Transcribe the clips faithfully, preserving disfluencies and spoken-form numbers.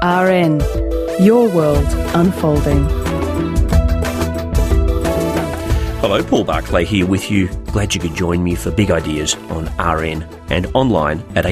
R N, your world unfolding. Hello, Paul Barclay here with you. Glad you could join me for Big Ideas on R N and online at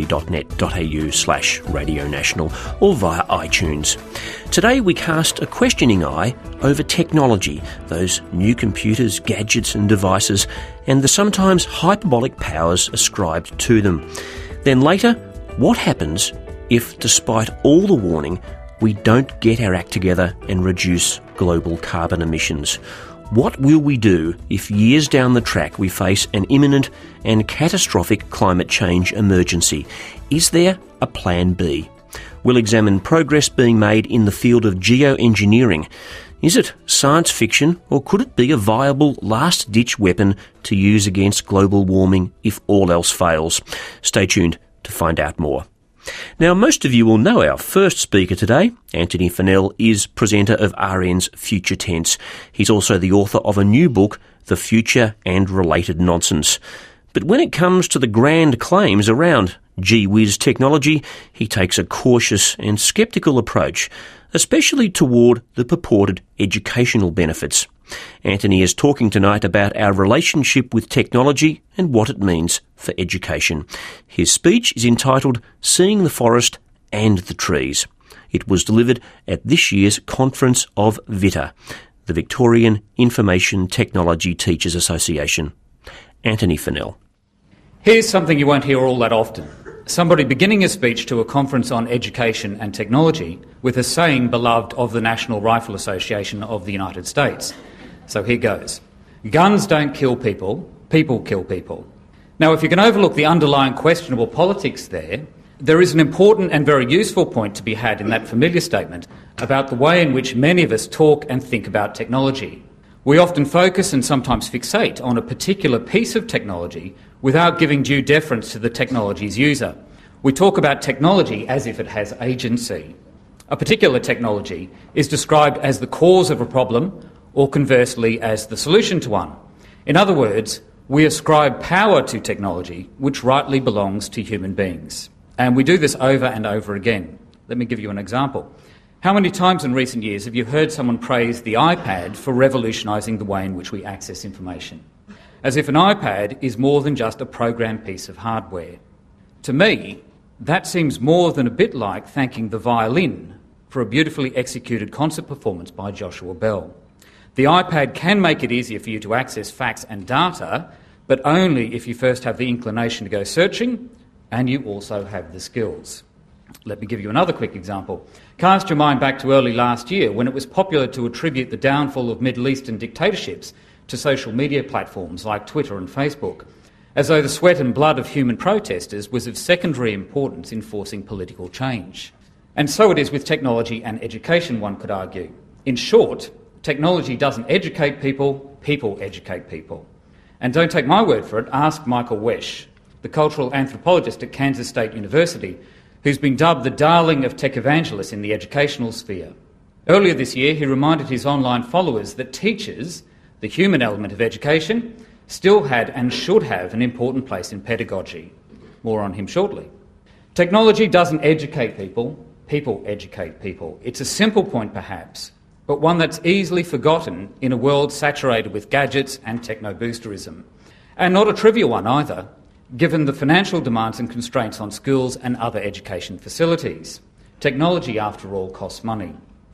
abc.net.au slash Radio National or via iTunes. Today we cast a questioning eye over technology, those new computers, gadgets and devices, and the sometimes hyperbolic powers ascribed to them. Then later, what happens if, despite all the warning, we don't get our act together and reduce global carbon emissions? What will we do if years down the track we face an imminent and catastrophic climate change emergency? Is there a plan B? We'll examine progress being made in the field of geoengineering. Is it science fiction, or could it be a viable last-ditch weapon to use against global warming if all else fails? Stay tuned to find out more. Now, most of you will know our first speaker today. Antony Funnell is presenter of R N's Future Tense. He's also the author of a new book, The Future and Related Nonsense. But when it comes to the grand claims around gee-whiz technology, he takes a cautious and sceptical approach, especially toward the purported educational benefits. Antony is talking tonight about our relationship with technology and what it means for education. His speech is entitled Seeing the Forest and the Trees. It was delivered at this year's conference of VITA, the Victorian Information Technology Teachers Association. Antony Funnell. Here's something you won't hear all that often. Somebody beginning a speech to a conference on education and technology with a saying beloved of the National Rifle Association of the United States. So here goes. Guns don't kill people, people kill people. Now, if you can overlook the underlying questionable politics there, there is an important and very useful point to be had in that familiar statement about the way in which many of us talk and think about technology. We often focus and sometimes fixate on a particular piece of technology without giving due deference to the technology's user. We talk about technology as if it has agency. A particular technology is described as the cause of a problem, or conversely as the solution to one. In other words, we ascribe power to technology which rightly belongs to human beings. And we do this over and over again. Let me give you an example. How many times in recent years have you heard someone praise the iPad for revolutionising the way in which we access information? As if an iPad is more than just a programmed piece of hardware. To me, that seems more than a bit like thanking the violin for a beautifully executed concert performance by Joshua Bell. The iPad can make it easier for you to access facts and data, but only if you first have the inclination to go searching and you also have the skills. Let me give you another quick example. Cast your mind back to early last year when it was popular to attribute the downfall of Middle Eastern dictatorships to social media platforms like Twitter and Facebook, as though the sweat and blood of human protesters was of secondary importance in forcing political change. And so it is with technology and education, one could argue. In short, technology doesn't educate people, people educate people. And don't take my word for it, ask Michael Wesch, the cultural anthropologist at Kansas State University, who's been dubbed the darling of tech evangelists in the educational sphere. Earlier this year, he reminded his online followers that teachers, the human element of education, still had and should have an important place in pedagogy. More on him shortly. Technology doesn't educate people, people educate people. It's a simple point perhaps, but one that's easily forgotten in a world saturated with gadgets and techno-boosterism. And not a trivial one either, given the financial demands and constraints on schools and other education facilities. Technology, after all, costs money.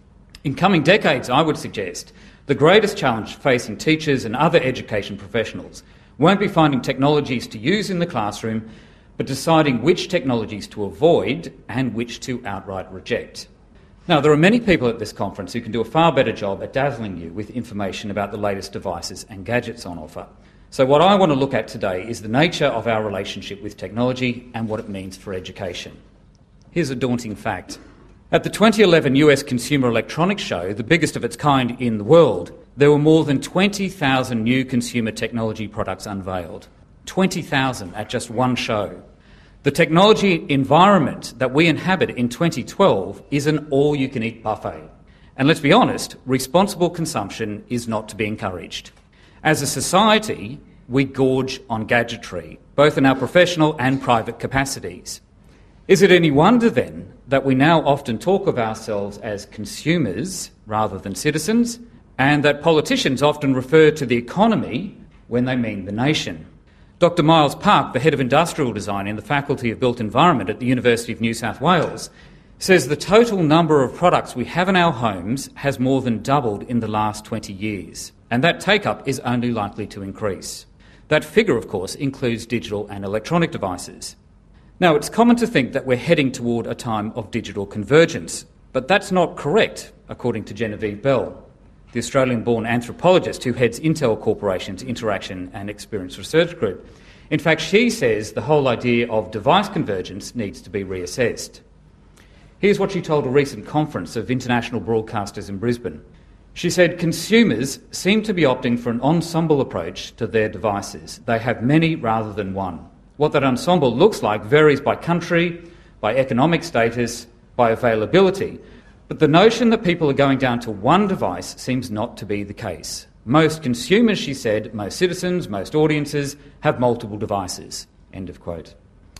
In coming decades, I would suggest, the greatest challenge facing teachers and other education professionals won't be finding technologies to use in the classroom, but deciding which technologies to avoid and which to outright reject. Now, there are many people at this conference who can do a far better job at dazzling you with information about the latest devices and gadgets on offer. So what I want to look at today is the nature of our relationship with technology and what it means for education. Here's a daunting fact. At the twenty eleven U S Consumer Electronics Show, the biggest of its kind in the world, there were more than twenty thousand new consumer technology products unveiled. twenty thousand at just one show. The technology environment that we inhabit in twenty twelve is an all-you-can-eat buffet. And let's be honest, responsible consumption is not to be encouraged. As a society, we gorge on gadgetry, both in our professional and private capacities. Is it any wonder, then, that we now often talk of ourselves as consumers rather than citizens, and that politicians often refer to the economy when they mean the nation. Doctor Miles Park, the head of industrial design in the Faculty of Built Environment at the University of New South Wales, says the total number of products we have in our homes has more than doubled in the last twenty years, and that take-up is only likely to increase. That figure, of course, includes digital and electronic devices. Now, it's common to think that we're heading toward a time of digital convergence, but that's not correct, according to Genevieve Bell, the Australian-born anthropologist who heads Intel Corporation's Interaction and Experience Research Group. In fact, she says the whole idea of device convergence needs to be reassessed. Here's what she told a recent conference of international broadcasters in Brisbane. She said, consumers seem to be opting for an ensemble approach to their devices. They have many rather than one. What that ensemble looks like varies by country, by economic status, by availability. But the notion that people are going down to one device seems not to be the case. Most consumers, she said, most citizens, most audiences have multiple devices. End of quote.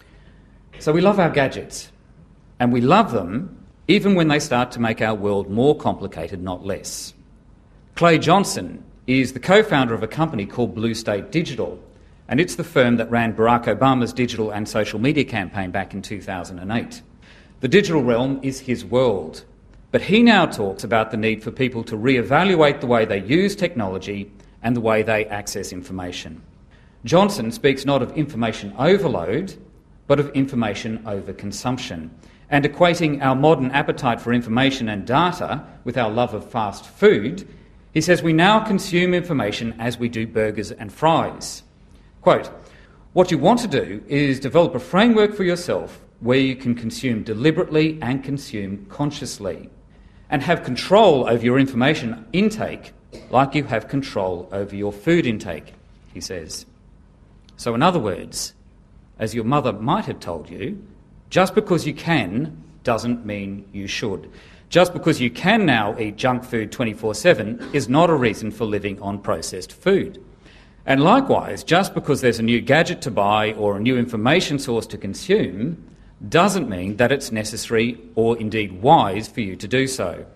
So we love our gadgets, and we love them even when they start to make our world more complicated, not less. Clay Johnson is the co-founder of a company called Blue State Digital, and it's the firm that ran Barack Obama's digital and social media campaign back in two thousand eight. The digital realm is his world. But he now talks about the need for people to re-evaluate the way they use technology and the way they access information. Johnson speaks not of information overload, but of information overconsumption, and equating our modern appetite for information and data with our love of fast food, he says we now consume information as we do burgers and fries. Quote, what you want to do is develop a framework for yourself where you can consume deliberately and consume consciously, and have control over your information intake like you have control over your food intake, he says. So in other words, as your mother might have told you, just because you can doesn't mean you should. Just because you can now eat junk food twenty-four seven is not a reason for living on processed food. And likewise, just because there's a new gadget to buy or a new information source to consume doesn't mean that it's necessary or indeed wise for you to do so.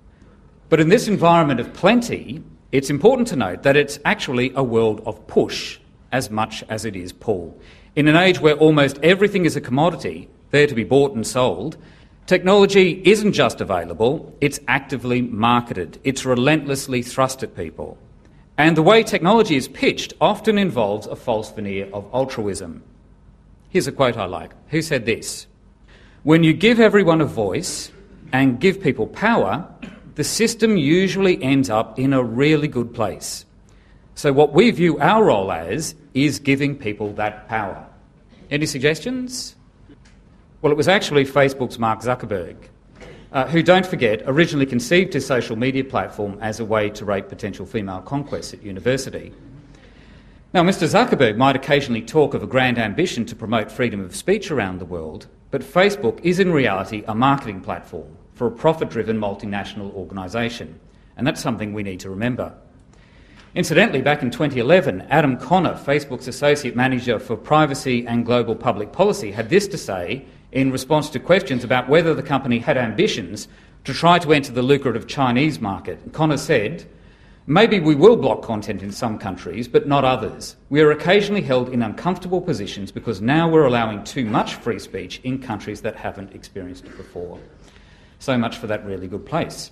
But in this environment of plenty, it's important to note that it's actually a world of push as much as it is pull. In an age where almost everything is a commodity, there to be bought and sold, technology isn't just available, it's actively marketed. It's relentlessly thrust at people. And the way technology is pitched often involves a false veneer of altruism. Here's a quote I like. Who said this? When you give everyone a voice and give people power, the system usually ends up in a really good place. So what we view our role as is giving people that power. Any suggestions? Well, it was actually Facebook's Mark Zuckerberg, uh, who, don't forget, originally conceived his social media platform as a way to rate potential female conquests at university. Now, Mister Zuckerberg might occasionally talk of a grand ambition to promote freedom of speech around the world, but Facebook is in reality a marketing platform for a profit-driven multinational organisation, and that's something we need to remember. Incidentally, back in twenty eleven, Adam Connor, Facebook's Associate Manager for Privacy and Global Public Policy, had this to say in response to questions about whether the company had ambitions to try to enter the lucrative Chinese market. Connor said, maybe we will block content in some countries, but not others. We are occasionally held in uncomfortable positions because now we're allowing too much free speech in countries that haven't experienced it before. So much for that really good place.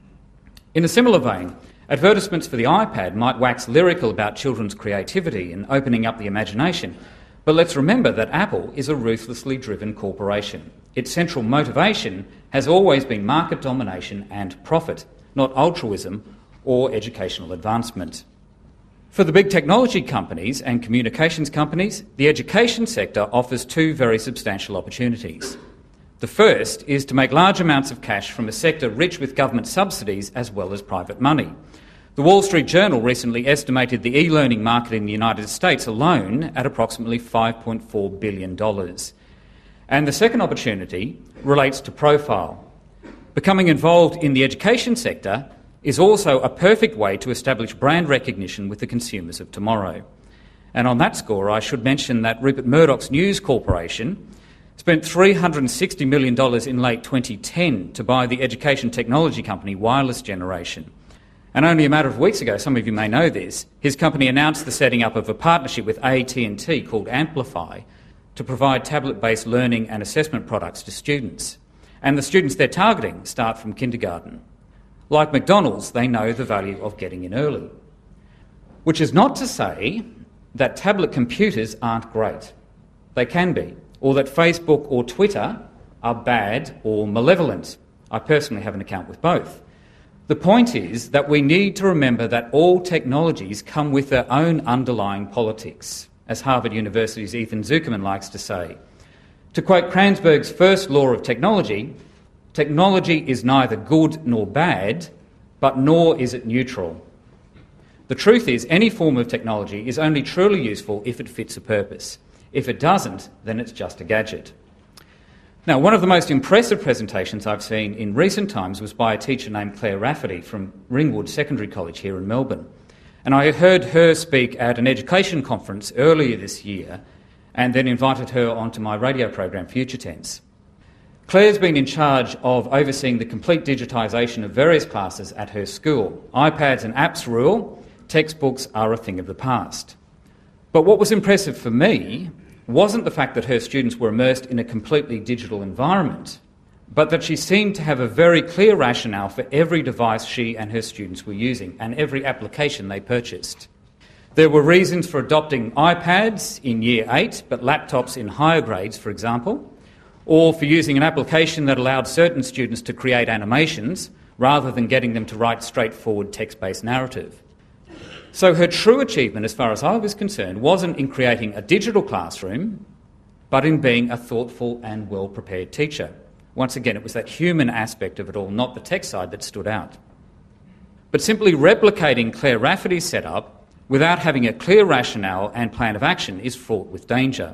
In a similar vein, advertisements for the iPad might wax lyrical about children's creativity and opening up the imagination, but let's remember that Apple is a ruthlessly driven corporation. Its central motivation has always been market domination and profit, not altruism or educational advancement. For the big technology companies and communications companies, the education sector offers two very substantial opportunities. The first is to make large amounts of cash from a sector rich with government subsidies as well as private money. The Wall Street Journal recently estimated the e-learning market in the United States alone at approximately five point four billion dollars. And the second opportunity relates to profile. Becoming involved in the education sector is also a perfect way to establish brand recognition with the consumers of tomorrow. And on that score, I should mention that Rupert Murdoch's News Corporation spent three hundred sixty million dollars in late twenty ten to buy the education technology company Wireless Generation. And only a matter of weeks ago, some of you may know this, his company announced the setting up of a partnership with A T and T called Amplify to provide tablet-based learning and assessment products to students. And the students they're targeting start from kindergarten. Like McDonald's, they know the value of getting in early. Which is not to say that tablet computers aren't great. They can be. Or that Facebook or Twitter are bad or malevolent. I personally have an account with both. The point is that we need to remember that all technologies come with their own underlying politics, as Harvard University's Ethan Zuckerman likes to say. To quote Kranzberg's first law of technology, technology is neither good nor bad, but nor is it neutral. The truth is, any form of technology is only truly useful if it fits a purpose. If it doesn't, then it's just a gadget. Now, one of the most impressive presentations I've seen in recent times was by a teacher named Claire Rafferty from Ringwood Secondary College here in Melbourne. And I heard her speak at an education conference earlier this year and then invited her onto my radio program, Future Tense. Claire's been in charge of overseeing the complete digitisation of various classes at her school. iPads and apps rule, textbooks are a thing of the past. But what was impressive for me wasn't the fact that her students were immersed in a completely digital environment, but that she seemed to have a very clear rationale for every device she and her students were using and every application they purchased. There were reasons for adopting iPads in Year eight, but laptops in higher grades, for example, or for using an application that allowed certain students to create animations rather than getting them to write straightforward text-based narrative. So her true achievement, as far as I was concerned, wasn't in creating a digital classroom, but in being a thoughtful and well-prepared teacher. Once again, it was that human aspect of it all, not the tech side, that stood out. But simply replicating Claire Rafferty's setup without having a clear rationale and plan of action is fraught with danger.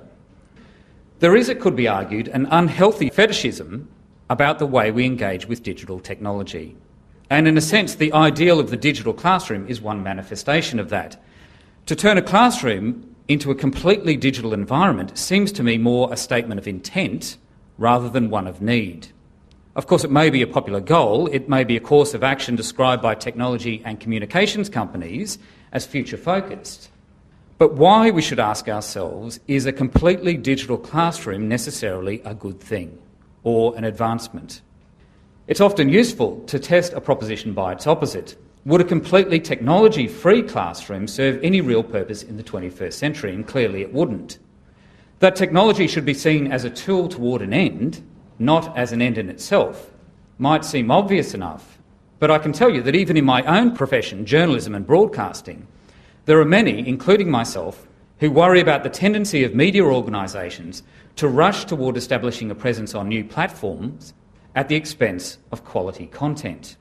There is, it could be argued, an unhealthy fetishism about the way we engage with digital technology. And in a sense, the ideal of the digital classroom is one manifestation of that. To turn a classroom into a completely digital environment seems to me more a statement of intent rather than one of need. Of course, it may be a popular goal, it may be a course of action described by technology and communications companies as future-focused. But why, we should ask ourselves, is a completely digital classroom necessarily a good thing or an advancement? It's often useful to test a proposition by its opposite. Would a completely technology-free classroom serve any real purpose in the twenty-first century? And clearly it wouldn't. That technology should be seen as a tool toward an end, not as an end in itself, might seem obvious enough. But I can tell you that even in my own profession, journalism and broadcasting, there are many, including myself, who worry about the tendency of media organisations to rush toward establishing a presence on new platforms at the expense of quality content.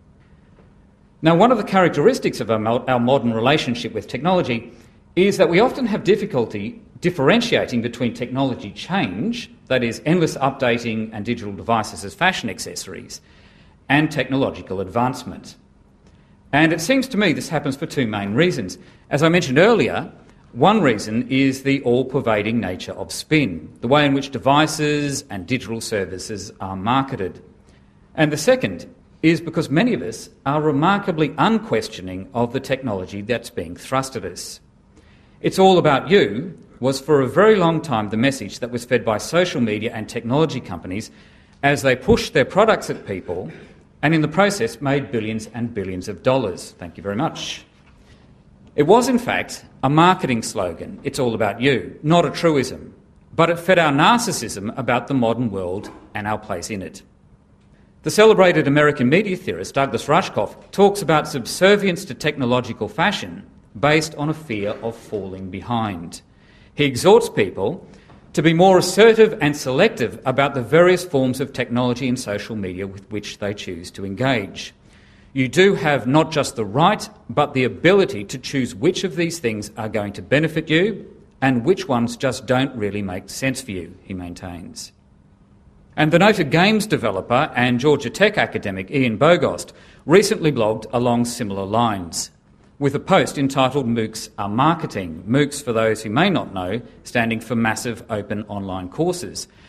Now, one of the characteristics of our, mo- our modern relationship with technology is that we often have difficulty differentiating between technology change, that is, endless updating and digital devices as fashion accessories, and technological advancement. And it seems to me this happens for two main reasons. As I mentioned earlier, one reason is the all-pervading nature of spin, the way in which devices and digital services are marketed. And the second is because many of us are remarkably unquestioning of the technology that's being thrust at us. It's all about you was for a very long time the message that was fed by social media and technology companies as they pushed their products at people and in the process made billions and billions of dollars. Thank you very much. It was, in fact, a marketing slogan, it's all about you, not a truism, but it fed our narcissism about the modern world and our place in it. The celebrated American media theorist Douglas Rushkoff talks about subservience to technological fashion based on a fear of falling behind. He exhorts people to be more assertive and selective about the various forms of technology and social media with which they choose to engage. You do have not just the right, but the ability to choose which of these things are going to benefit you and which ones just don't really make sense for you, he maintains. And the noted games developer and Georgia Tech academic Ian Bogost recently blogged along similar lines with a post entitled MOOCs are Marketing. MOOCs, for those who may not know, standing for Massive Open Online Courses.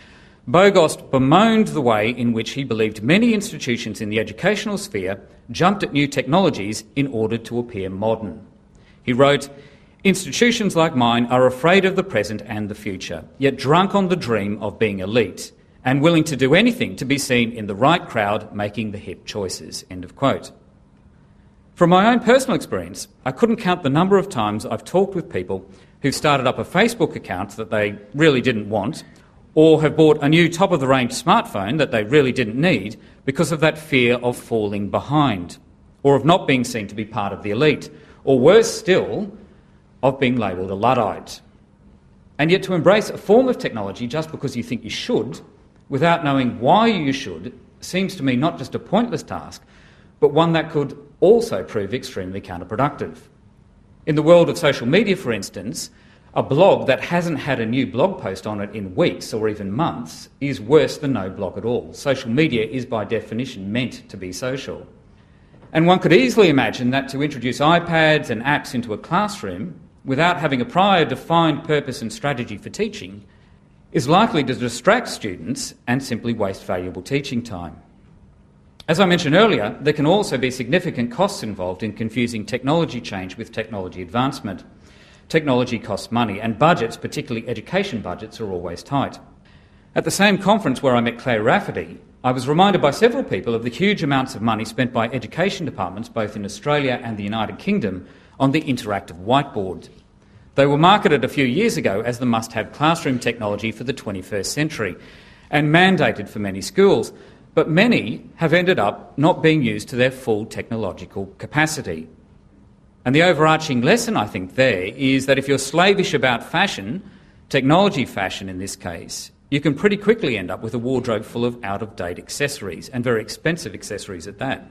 Bogost bemoaned the way in which he believed many institutions in the educational sphere jumped at new technologies in order to appear modern. He wrote, "Institutions like mine are afraid of the present and the future, yet drunk on the dream of being elite and willing to do anything to be seen in the right crowd making the hip choices." End of quote. From my own personal experience, I couldn't count the number of times I've talked with people who've started up a Facebook account that they really didn't want, or have bought a new top-of-the-range smartphone that they really didn't need because of that fear of falling behind, or of not being seen to be part of the elite, or worse still, of being labelled a Luddite. And yet to embrace a form of technology just because you think you should, without knowing why you should, seems to me not just a pointless task, but one that could also prove extremely counterproductive. In the world of social media, for instance, a blog that hasn't had a new blog post on it in weeks or even months is worse than no blog at all. Social media is by definition meant to be social. And one could easily imagine that to introduce iPads and apps into a classroom without having a prior defined purpose and strategy for teaching is likely to distract students and simply waste valuable teaching time. As I mentioned earlier, there can also be significant costs involved in confusing technology change with technology advancement. Technology costs money, and budgets, particularly education budgets, are always tight. At the same conference where I met Claire Rafferty, I was reminded by several people of the huge amounts of money spent by education departments both in Australia and the United Kingdom on the interactive whiteboard. They were marketed a few years ago as the must-have classroom technology for the twenty-first century and mandated for many schools, but many have ended up not being used to their full technological capacity. And the overarching lesson, I think, there is that if you're slavish about fashion, technology fashion in this case, you can pretty quickly end up with a wardrobe full of out-of-date accessories, and very expensive accessories at that.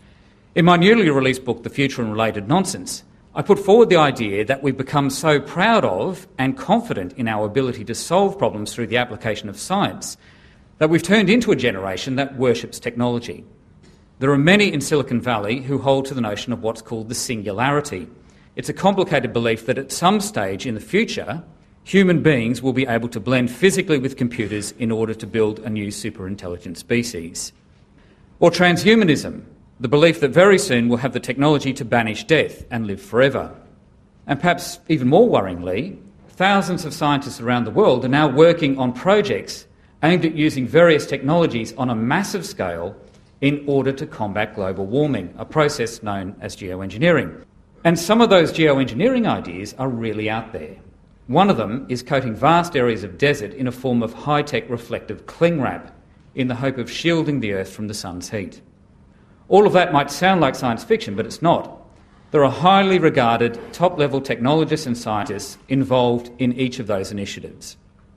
In my newly released book, The Future and Related Nonsense, I put forward the idea that we've become so proud of and confident in our ability to solve problems through the application of science that we've turned into a generation that worships technology. There are many in Silicon Valley who hold to the notion of what's called the singularity. It's a complicated belief that at some stage in the future, human beings will be able to blend physically with computers in order to build a new super-intelligent species. Or transhumanism, the belief that very soon we'll have the technology to banish death and live forever. And perhaps even more worryingly, thousands of scientists around the world are now working on projects aimed at using various technologies on a massive scale in order to combat global warming, a process known as geoengineering. And some of those geoengineering ideas are really out there. One of them is coating vast areas of desert in a form of high-tech reflective cling wrap in the hope of shielding the Earth from the sun's heat. All of that might sound like science fiction, but it's not. There are highly regarded top-level technologists and scientists involved in each of those initiatives.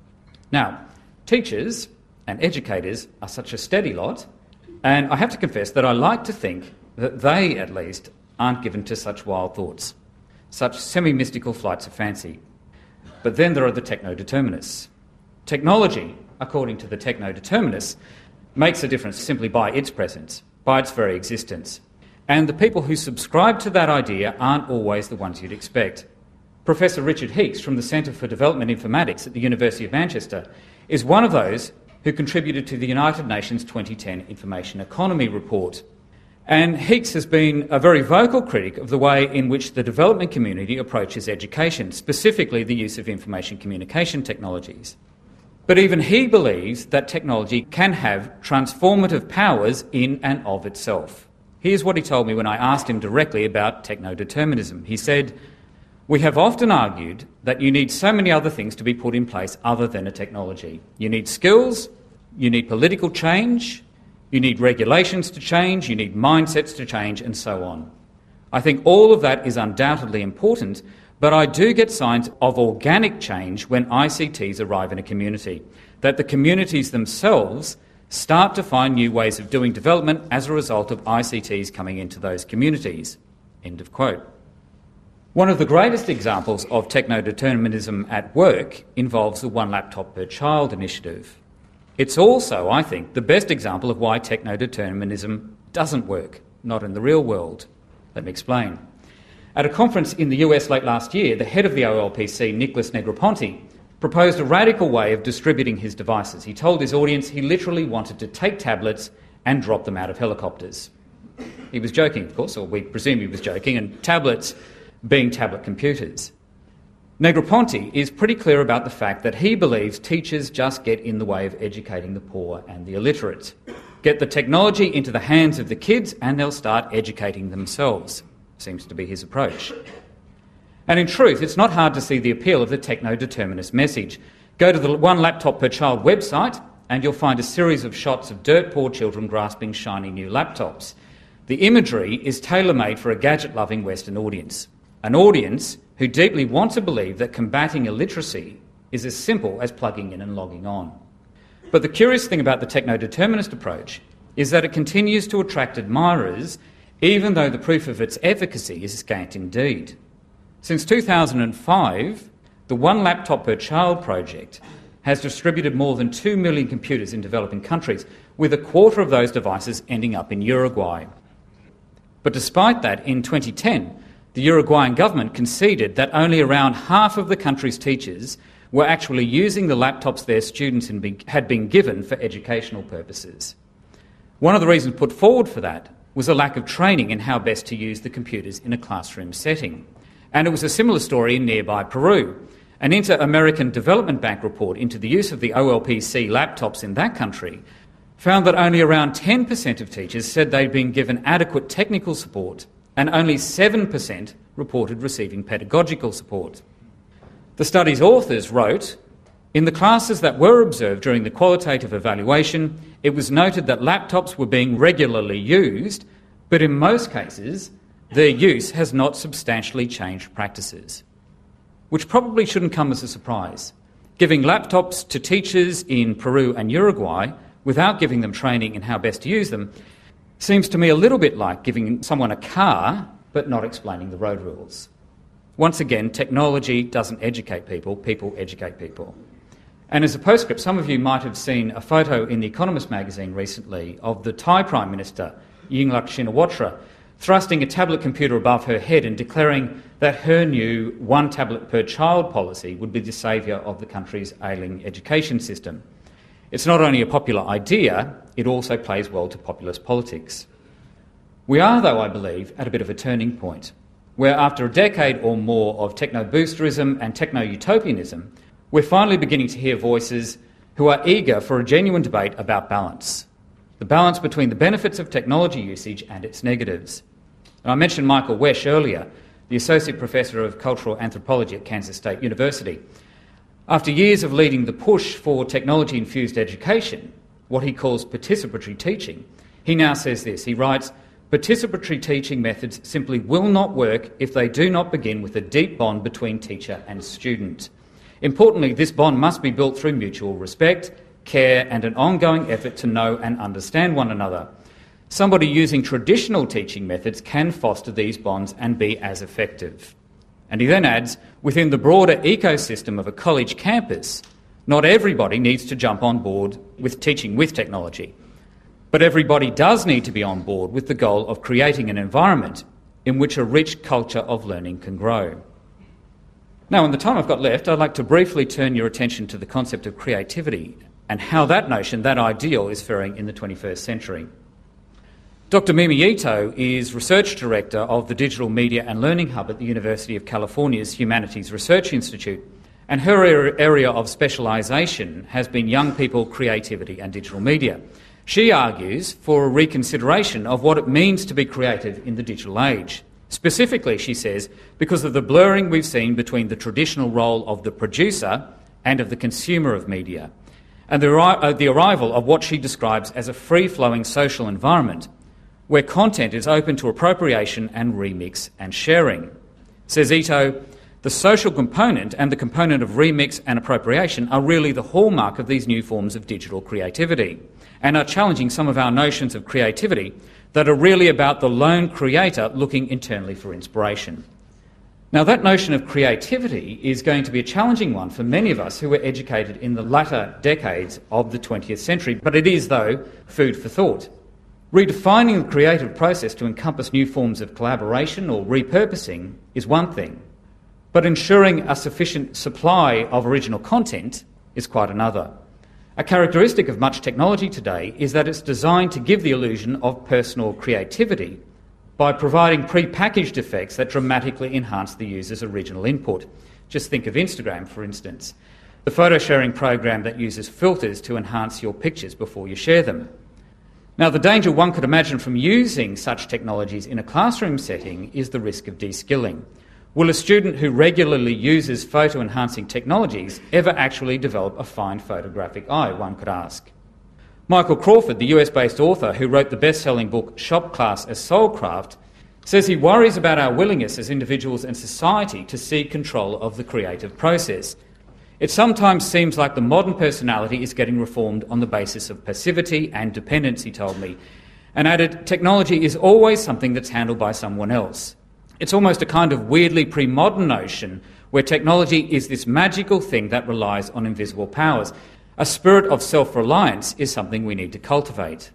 Now, teachers and educators are such a steady lot, and I have to confess that I like to think that they, at least, aren't given to such wild thoughts, such semi-mystical flights of fancy. But then there are the techno-determinists. Technology, according to the techno-determinists, makes a difference simply by its presence, by its very existence. And the people who subscribe to that idea aren't always the ones you'd expect. Professor Richard Heeks from the Centre for Development Informatics at the University of Manchester is one of those who contributed to the United Nations twenty ten Information Economy Report. And Heeks has been a very vocal critic of the way in which the development community approaches education, specifically the use of information communication technologies. But even he believes that technology can have transformative powers in and of itself. Here's what he told me when I asked him directly about techno-determinism. He said, "We have often argued that you need so many other things to be put in place other than a technology. You need skills, you need political change, you need regulations to change, you need mindsets to change, and so on. I think all of that is undoubtedly important, but I do get signs of organic change when I C Ts arrive in a community, that the communities themselves start to find new ways of doing development as a result of I C Ts coming into those communities." End of quote. One of the greatest examples of techno-determinism at work involves the One Laptop Per Child initiative. It's also, I think, the best example of why techno-determinism doesn't work, not in the real world. Let me explain. At a conference in the U S late last year, the head of the O L P C, Nicholas Negroponte, proposed a radical way of distributing his devices. He told his audience he literally wanted to take tablets and drop them out of helicopters. He was joking, of course, or we presume he was joking, and tablets being tablet computers. Negroponte is pretty clear about the fact that he believes teachers just get in the way of educating the poor and the illiterate. Get the technology into the hands of the kids and they'll start educating themselves, seems to be his approach. And in truth, it's not hard to see the appeal of the techno-determinist message. Go to the One Laptop Per Child website and you'll find a series of shots of dirt-poor children grasping shiny new laptops. The imagery is tailor-made for a gadget-loving Western audience, an audience who deeply want to believe that combating illiteracy is as simple as plugging in and logging on. But the curious thing about the techno-determinist approach is that it continues to attract admirers even though the proof of its efficacy is scant indeed. Since two thousand five, the One Laptop Per Child project has distributed more than two million computers in developing countries, with a quarter of those devices ending up in Uruguay. But despite that, in twenty ten, the Uruguayan government conceded that only around half of the country's teachers were actually using the laptops their students had been given for educational purposes. One of the reasons put forward for that was a lack of training in how best to use the computers in a classroom setting. And it was a similar story in nearby Peru. An Inter-American Development Bank report into the use of the O L P C laptops in that country found that only around ten percent of teachers said they'd been given adequate technical support, and only seven percent reported receiving pedagogical support. The study's authors wrote, in the classes that were observed during the qualitative evaluation, it was noted that laptops were being regularly used, but in most cases, their use has not substantially changed practices. Which probably shouldn't come as a surprise. Giving laptops to teachers in Peru and Uruguay without giving them training in how best to use them seems to me a little bit like giving someone a car but not explaining the road rules. Once again, technology doesn't educate people, people educate people. And as a postscript, some of you might have seen a photo in The Economist magazine recently of the Thai Prime Minister, Yingluck Shinawatra, thrusting a tablet computer above her head and declaring that her new one tablet per child policy would be the saviour of the country's ailing education system. It's not only a popular idea, it also plays well to populist politics. We are, though, I believe, at a bit of a turning point, where after a decade or more of techno-boosterism and techno-utopianism, we're finally beginning to hear voices who are eager for a genuine debate about balance. The balance between the benefits of technology usage and its negatives. And I mentioned Michael Wesch earlier, the Associate Professor of Cultural Anthropology at Kansas State University. After years of leading the push for technology-infused education, what he calls participatory teaching, he now says this. He writes, participatory teaching methods simply will not work if they do not begin with a deep bond between teacher and student. Importantly, this bond must be built through mutual respect, care and an ongoing effort to know and understand one another. Somebody using traditional teaching methods can foster these bonds and be as effective. And he then adds, within the broader ecosystem of a college campus, not everybody needs to jump on board with teaching with technology, but everybody does need to be on board with the goal of creating an environment in which a rich culture of learning can grow. Now, in the time I've got left, I'd like to briefly turn your attention to the concept of creativity and how that notion, that ideal, is faring in the twenty-first century. Doctor Mimi Ito is Research Director of the Digital Media and Learning Hub at the University of California's Humanities Research Institute, and her area of specialisation has been young people, creativity and digital media. She argues for a reconsideration of what it means to be creative in the digital age. Specifically, she says, because of the blurring we've seen between the traditional role of the producer and of the consumer of media, and the, uh, the arrival of what she describes as a free-flowing social environment where content is open to appropriation and remix and sharing. Says Ito, the social component and the component of remix and appropriation are really the hallmark of these new forms of digital creativity and are challenging some of our notions of creativity that are really about the lone creator looking internally for inspiration. Now, that notion of creativity is going to be a challenging one for many of us who were educated in the latter decades of the twentieth century, but it is, though, food for thought. Redefining the creative process to encompass new forms of collaboration or repurposing is one thing. But ensuring a sufficient supply of original content is quite another. A characteristic of much technology today is that it's designed to give the illusion of personal creativity by providing pre-packaged effects that dramatically enhance the user's original input. Just think of Instagram, for instance, the photo sharing program that uses filters to enhance your pictures before you share them. Now, the danger one could imagine from using such technologies in a classroom setting is the risk of de-skilling. Will a student who regularly uses photo-enhancing technologies ever actually develop a fine photographic eye, one could ask? Michael Crawford, the U S-based author who wrote the best-selling book Shop Class as Soulcraft, says he worries about our willingness as individuals and society to seek control of the creative process. It sometimes seems like the modern personality is getting reformed on the basis of passivity and dependence, he told me, and added, technology is always something that's handled by someone else. It's almost a kind of weirdly pre-modern notion where technology is this magical thing that relies on invisible powers. A spirit of self-reliance is something we need to cultivate.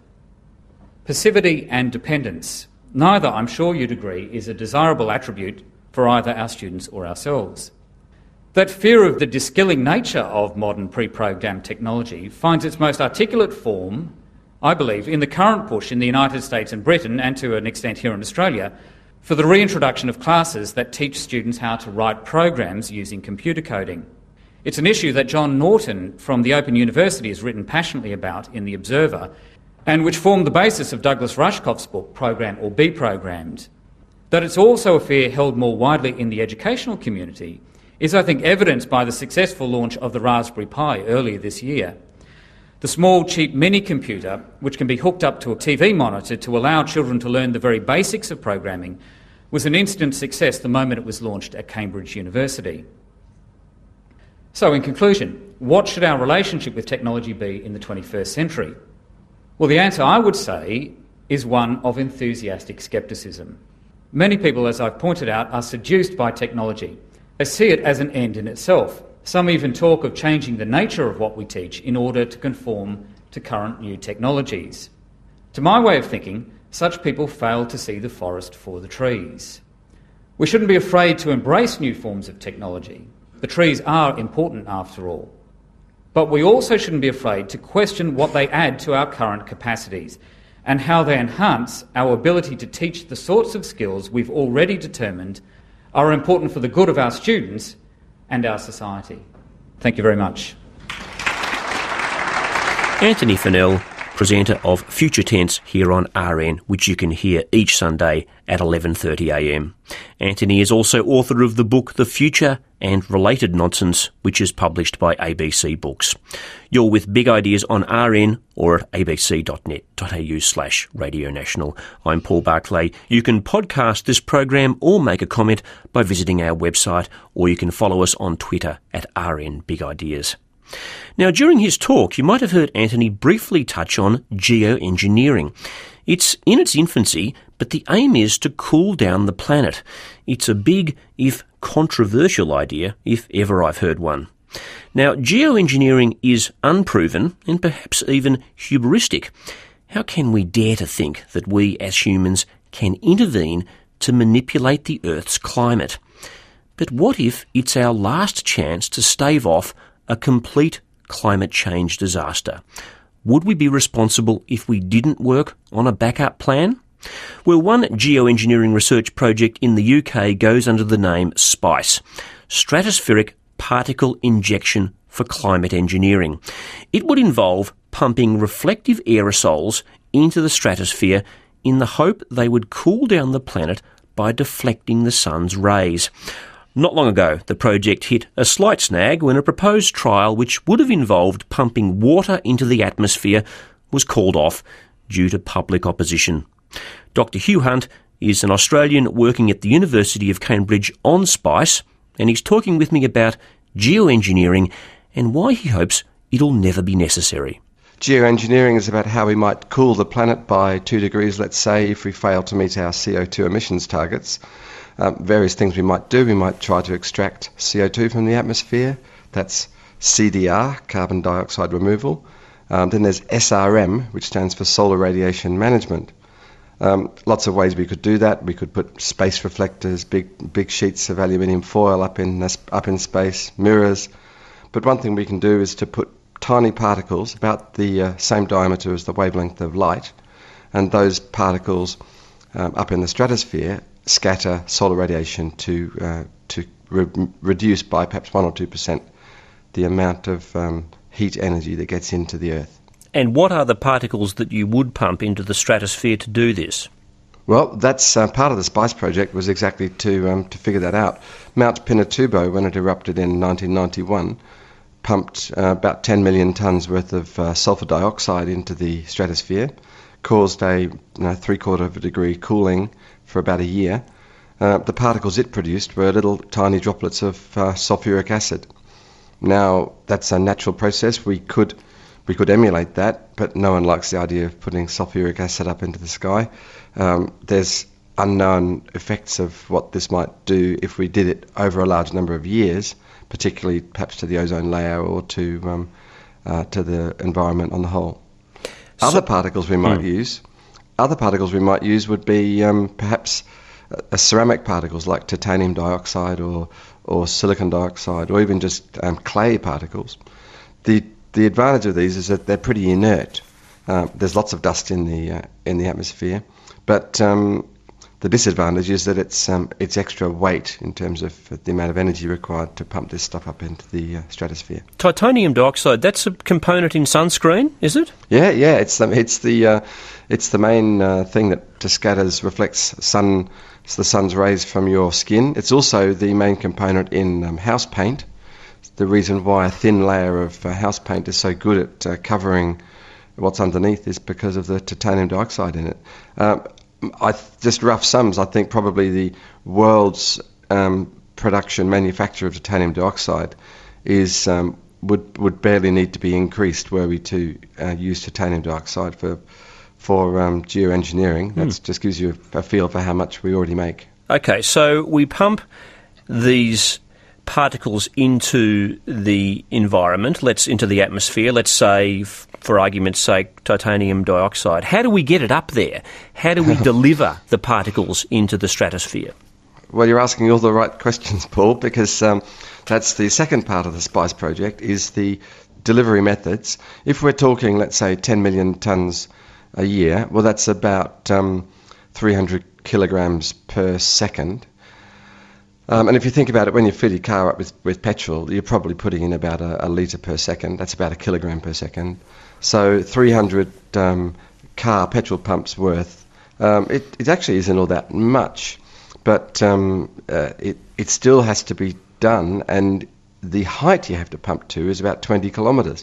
Passivity and dependence. Neither, I'm sure you'd agree, is a desirable attribute for either our students or ourselves. That fear of the de-skilling nature of modern pre-programmed technology finds its most articulate form, I believe, in the current push in the United States and Britain, and to an extent here in Australia, for the reintroduction of classes that teach students how to write programs using computer coding. It's an issue that John Norton from the Open University has written passionately about in The Observer, and which formed the basis of Douglas Rushkoff's book, Program or Be Programmed. That it's also a fear held more widely in the educational community is, I think, evidenced by the successful launch of the Raspberry Pi earlier this year. The small, cheap mini-computer, which can be hooked up to a T V monitor to allow children to learn the very basics of programming, was an instant success the moment it was launched at Cambridge University. So, in conclusion, what should our relationship with technology be in the twenty-first century? Well, the answer, I would say, is one of enthusiastic scepticism. Many people, as I've pointed out, are seduced by technology. They see it as an end in itself. Some even talk of changing the nature of what we teach in order to conform to current new technologies. To my way of thinking, such people fail to see the forest for the trees. We shouldn't be afraid to embrace new forms of technology. The trees are important after all. But we also shouldn't be afraid to question what they add to our current capacities and how they enhance our ability to teach the sorts of skills we've already determined are important for the good of our students and our society. Thank you very much. Anthony Fennell, presenter of Future Tense here on R N, which you can hear each Sunday at eleven thirty a m. Anthony is also author of the book The Future and Related Nonsense, which is published by A B C Books. You're with Big Ideas on R N or at abc.net.au slash Radio National. I'm Paul Barclay. You can podcast this program or make a comment by visiting our website, or you can follow us on Twitter at R N Big Ideas. Now, during his talk, you might have heard Anthony briefly touch on geoengineering. It's in its infancy, but the aim is to cool down the planet. It's a big, if controversial idea, if ever I've heard one. Now, geoengineering is unproven and perhaps even hubristic. How can we dare to think that we as humans can intervene to manipulate the Earth's climate? But what if it's our last chance to stave off a complete climate change disaster? Would we be responsible if we didn't work on a backup plan? Well, one geoengineering research project in the U K goes under the name SPICE, Stratospheric Particle Injection for Climate Engineering. It would involve pumping reflective aerosols into the stratosphere in the hope they would cool down the planet by deflecting the sun's rays. Not long ago, the project hit a slight snag when a proposed trial which would have involved pumping water into the atmosphere was called off due to public opposition. Doctor Hugh Hunt is an Australian working at the University of Cambridge on SPICE, and he's talking with me about geoengineering and why he hopes it'll never be necessary. Geoengineering is about how we might cool the planet by two degrees, let's say, if we fail to meet our C O two emissions targets. Um, various things we might do. We might try to extract C O two from the atmosphere. That's C D R, carbon dioxide removal. Um, then there's S R M, which stands for solar radiation management. Um, lots of ways we could do that. We could put space reflectors, big big sheets of aluminium foil up in up in space, mirrors. But one thing we can do is to put tiny particles about the uh, same diameter as the wavelength of light, and those particles um, up in the stratosphere scatter solar radiation to uh, to re- reduce by perhaps one or two percent the amount of um, heat energy that gets into the Earth. And what are the particles that you would pump into the stratosphere to do this? Well, that's uh, part of the SPICE project was exactly to um, to figure that out. Mount Pinatubo, when it erupted in nineteen ninety-one, pumped uh, about ten million tonnes worth of uh, sulfur dioxide into the stratosphere, caused a you know, three-quarter of a degree cooling for about a year. Uh, the particles it produced were little tiny droplets of uh, sulfuric acid. Now, that's a natural process. We could we could emulate that, but no one likes the idea of putting sulfuric acid up into the sky. Um, there's unknown effects of what this might do if we did it over a large number of years, particularly perhaps to the ozone layer or to um, uh, to the environment on the whole. So, other particles we might hmm. use, other particles we might use would be um, perhaps uh, ceramic particles like titanium dioxide or or silicon dioxide, or even just um, clay particles. The the advantage of these is that they're pretty inert. Uh, there's lots of dust in the uh, in the atmosphere, but um, the disadvantage is that it's um, it's extra weight in terms of the amount of energy required to pump this stuff up into the uh, stratosphere. Titanium dioxide, that's a component in sunscreen, is it? Yeah, yeah. It's the it's the uh, it's the main uh, thing that scatters, reflects sun the sun's rays from your skin. It's also the main component in um, house paint. It's the reason why a thin layer of uh, house paint is so good at uh, covering what's underneath is because of the titanium dioxide in it. Um, I th- just rough sums, I think probably the world's um, production, manufacture of titanium dioxide is um, would would barely need to be increased were we to uh, use titanium dioxide for for um, geoengineering. That mm. just gives you a, a feel for how much we already make. Okay, so we pump these particles into the environment, let's into the atmosphere, let's say, f- for argument's sake, titanium dioxide. How do we get it up there? How do we deliver the particles into the stratosphere? Well, you're asking all the right questions, Paul, because um, that's the second part of the SPICE project, is the delivery methods. If we're talking, let's say, ten million tonnes a year, well, that's about um, three hundred kilograms per second. Um, and if you think about it, when you fill your car up with, with petrol, you're probably putting in about a, a litre per second. That's about a kilogram per second. So three hundred um, car petrol pumps worth. Um, it, it actually isn't all that much, but um, uh, it, it still has to be done, and the height you have to pump to is about twenty kilometres.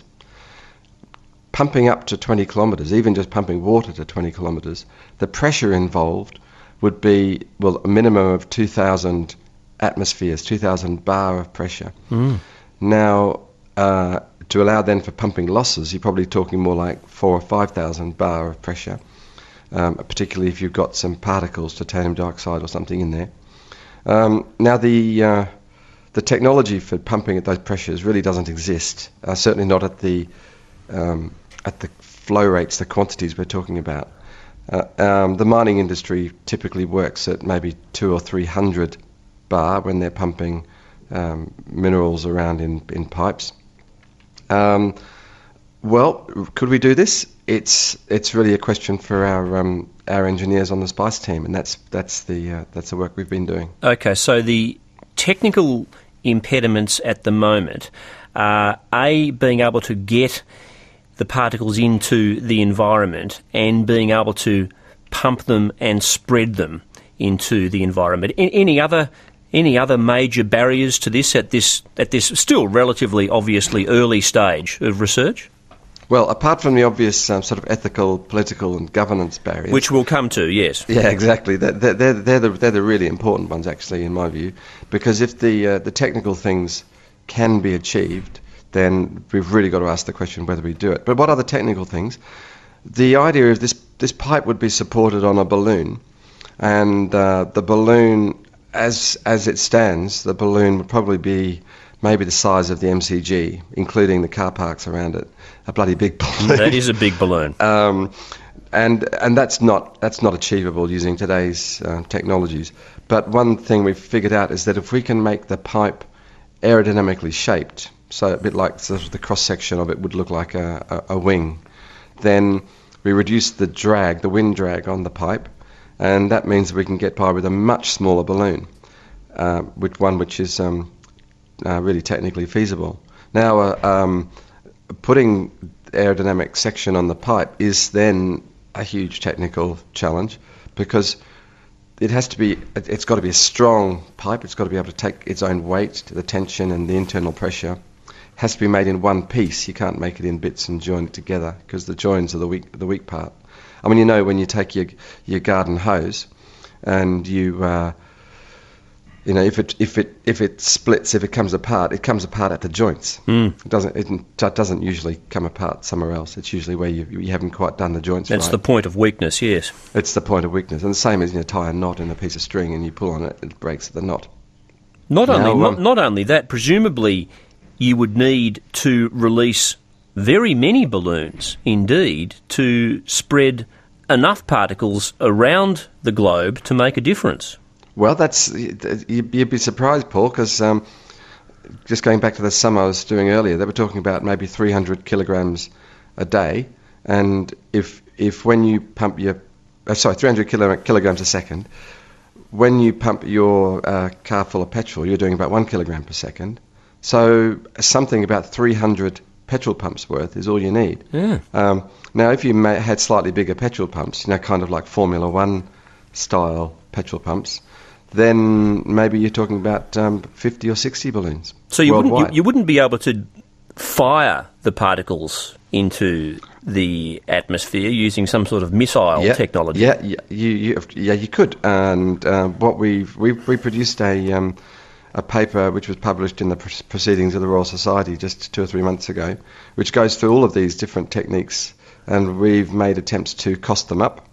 Pumping up to twenty kilometres, even just pumping water to twenty kilometres, the pressure involved would be, well, a minimum of two thousand atmospheres, two thousand bar of pressure. Mm. Now, uh, to allow then for pumping losses, you're probably talking more like four or five thousand bar of pressure, um, particularly if you've got some particles, titanium dioxide or something in there. Um, now, the uh, the technology for pumping at those pressures really doesn't exist, uh, certainly not at the um, at the flow rates, the quantities we're talking about. Uh, um, the mining industry typically works at maybe two or three hundred bar when they're pumping um, minerals around in, in pipes. Um, well, could we do this? It's it's really a question for our um, our engineers on the SPICE team, and that's that's the uh, that's the work we've been doing. Okay, so the technical impediments at the moment are A, being able to get the particles into the environment, and being able to pump them and spread them into the environment. In, any other any other major barriers to this at this at this still relatively obviously early stage of research? Well, apart from the obvious um, sort of ethical, political and governance barriers... Which we'll come to, yes. Yeah, exactly. They're, they're, they're, the, they're the really important ones, actually, in my view, because if the uh, the technical things can be achieved, then we've really got to ask the question whether we do it. But what are the technical things? The idea of this, this pipe would be supported on a balloon, and uh, the balloon, as as it stands, the balloon would probably be maybe the size of the M C G, including the car parks around it. A bloody big balloon. That is a big balloon. um, and and that's not that's not achievable using today's uh, technologies. But one thing we've figured out is that if we can make the pipe aerodynamically shaped, so a bit like sort of the cross section of it would look like a, a, a wing, then we reduce the drag, the wind drag on the pipe, and that means we can get by with a much smaller balloon, uh, with one which is um, uh, really technically feasible. Now, uh, um, putting aerodynamic section on the pipe is then a huge technical challenge, because it has to be, it's got to be a strong pipe, it's got to be able to take its own weight, the tension and the internal pressure. It has to be made in one piece. You can't make it in bits and join it together, because the joins are the weak the weak part. I mean, you know, when you take your your garden hose and you uh, you know, if it if it if it splits, if it comes apart, it comes apart at the joints. Mm. It doesn't it doesn't usually come apart somewhere else. It's usually where you you haven't quite done the joints right. That's the point of weakness, yes. It's the point of weakness, and the same as you know, tie a knot in a piece of string and you pull on it, it breaks the knot. Not now, only um, not, not only that, presumably you would need to release very many balloons, indeed, to spread enough particles around the globe to make a difference. Well, that's you'd be surprised, Paul, because um, just going back to the sum I was doing earlier, they were talking about maybe three hundred kilograms a day, and if if when you pump your uh, sorry three hundred kilo, kilograms a second, when you pump your uh, car full of petrol, you're doing about one kilogram per second. So something about three hundred petrol pumps worth is all you need. Yeah. Um, now, if you ma- had slightly bigger petrol pumps, you know, kind of like Formula One style petrol pumps, then maybe you're talking about um, fifty or sixty balloons. So you worldwide. wouldn't you, you wouldn't be able to fire the particles into the atmosphere using some sort of missile yeah, technology. Yeah, yeah, you, you, yeah, you could. And uh, what we've we've we produced a um, a paper which was published in the Proceedings of the Royal Society just two or three months ago, which goes through all of these different techniques, and we've made attempts to cost them up,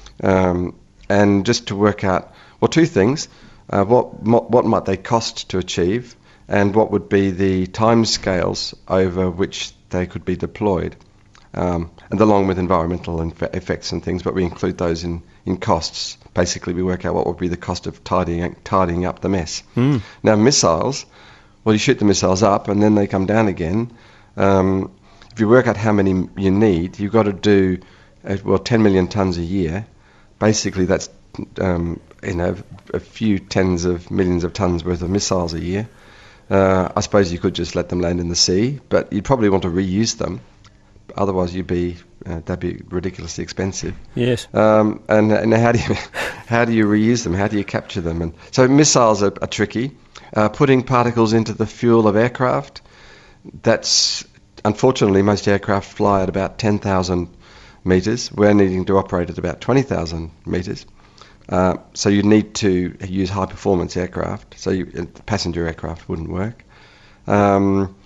um, and just to work out, well, two things: uh, what, what what might they cost to achieve, and what would be the timescales over which they could be deployed, um, and along with environmental inf- effects and things. But we include those in, in costs. Basically, we work out what would be the cost of tidying tidying up the mess. Mm. Now, missiles, well, you shoot the missiles up and then they come down again. Um, if you work out how many you need, you've got to do uh, well ten million tons a year. Basically, that's um, you know a few tens of millions of tons worth of missiles a year. Uh, I suppose you could just let them land in the sea, but you'd probably want to reuse them. Otherwise, you'd be uh, that'd be ridiculously expensive. Yes. Um, and, and how do you how do you reuse them? How do you capture them? And so missiles are, are tricky. Uh, putting particles into the fuel of aircraft, that's unfortunately most aircraft fly at about ten thousand meters. We're needing to operate at about twenty thousand meters. Uh, so you need to use high performance aircraft. So you, passenger aircraft wouldn't work. Um,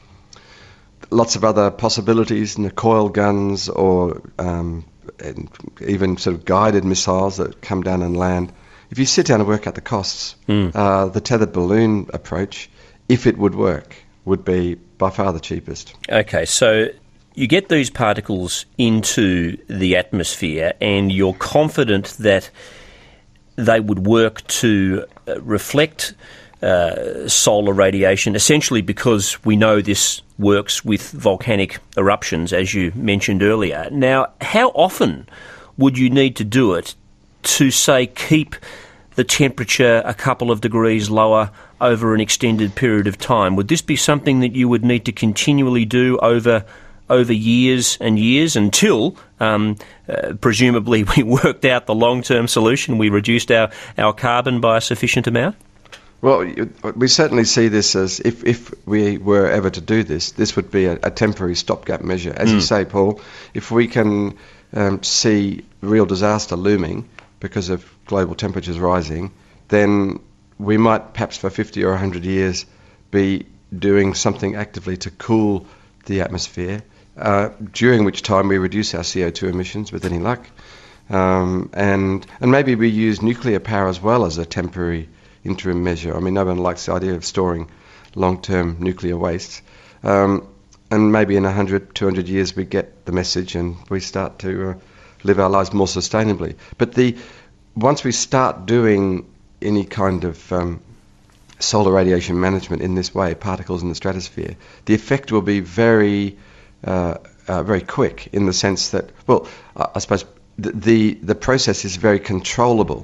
Lots of other possibilities, you know, coil guns or um, and even sort of guided missiles that come down and land. If you sit down and work out the costs, mm. uh, the tethered balloon approach, if it would work, would be by far the cheapest. Okay, so you get these particles into the atmosphere and you're confident that they would work to uh, reflect Uh, solar radiation, essentially because we know this works with volcanic eruptions, as you mentioned earlier. Now, how often would you need to do it to, say, keep the temperature a couple of degrees lower over an extended period of time? Would this be something that you would need to continually do over over years and years until, um, uh, presumably, we worked out the long-term solution, we reduced our, our carbon by a sufficient amount? Well, we certainly see this as, if, if we were ever to do this, this would be a, a temporary stopgap measure. As mm. you say, Paul, if we can um, see real disaster looming because of global temperatures rising, then we might perhaps for fifty or one hundred years be doing something actively to cool the atmosphere, uh, during which time we reduce our C O two emissions with any luck. Um, and, and maybe we use nuclear power as well as a temporary interim measure. I mean, no one likes the idea of storing long-term nuclear waste. Um, and maybe in one hundred, two hundred years we get the message and we start to uh, live our lives more sustainably. But the once we start doing any kind of um, solar radiation management in this way, particles in the stratosphere, the effect will be very, uh, uh, very quick in the sense that, well, I, I suppose the, the the process is very controllable,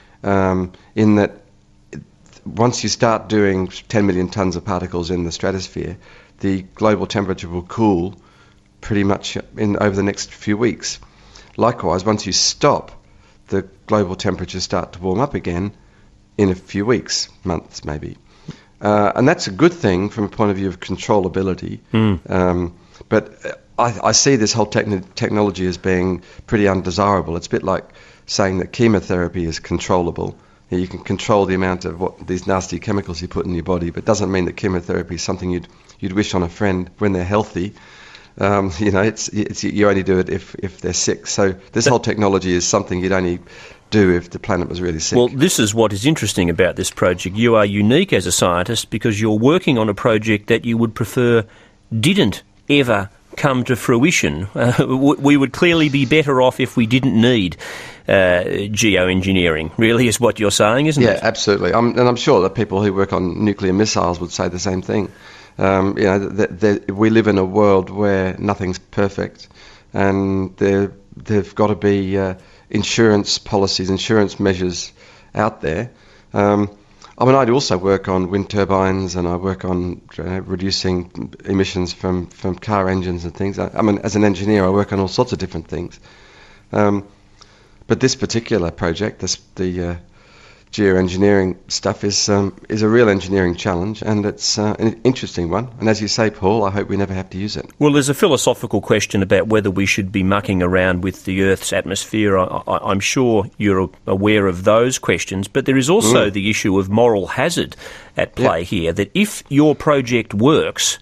um, in that once you start doing ten million tonnes of particles in the stratosphere, the global temperature will cool pretty much in over the next few weeks. Likewise, once you stop, the global temperatures start to warm up again in a few weeks, months maybe. Uh, and that's a good thing from a point of view of controllability. Mm. Um, but I, I see this whole techn- technology as being pretty undesirable. It's a bit like saying that chemotherapy is controllable. You can control the amount of what these nasty chemicals you put in your body, but it doesn't mean that chemotherapy is something you'd you'd wish on a friend when they're healthy. Um, you know, it's, it's you only do it if, if they're sick. So this whole technology is something you'd only do if the planet was really sick. Well, this is what is interesting about this project. You are unique as a scientist because you're working on a project that you would prefer didn't ever come to fruition. Uh, we would clearly be better off if we didn't need uh, geoengineering, really, is what you're saying, isn't yeah, it? Yeah, absolutely. I'm, and I'm sure that people who work on nuclear missiles would say the same thing. Um, you know, that, that we live in a world where nothing's perfect, and there there've got to be uh, insurance policies, insurance measures out there. Um, I mean, I also work on wind turbines, and I work on uh, reducing emissions from, from car engines and things. I, I mean, as an engineer, I work on all sorts of different things. Um, but this particular project, this, the uh, geoengineering stuff, is um, is a real engineering challenge, and it's uh, an interesting one. And as you say, Paul, I hope we never have to use it. Well, there's a philosophical question about whether we should be mucking around with the Earth's atmosphere. I, I, I'm sure you're aware of those questions, but there is also mm. the issue of moral hazard at play yep. here, that if your project works,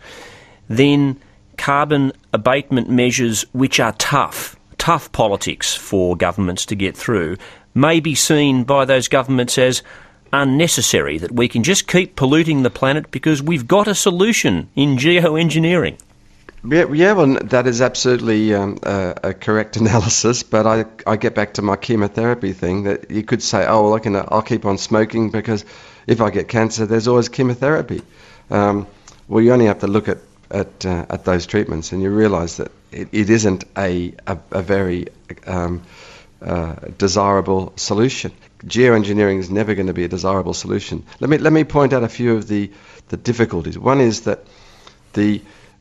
then carbon abatement measures which are tough, tough politics for governments to get through, may be seen by those governments as unnecessary, that we can just keep polluting the planet because we've got a solution in geoengineering. Yeah, yeah, well, that is absolutely um, a, a correct analysis, but I, I get back to my chemotherapy thing, that you could say, oh, well, I can, I'll keep on smoking because if I get cancer, there's always chemotherapy. Um, well, you only have to look at at, uh, at those treatments and you realise that it, it isn't a, a, a very... Um, Uh, desirable solution. Geoengineering is never going to be a desirable solution. Let me let me point out a few of the, the difficulties. One is that the,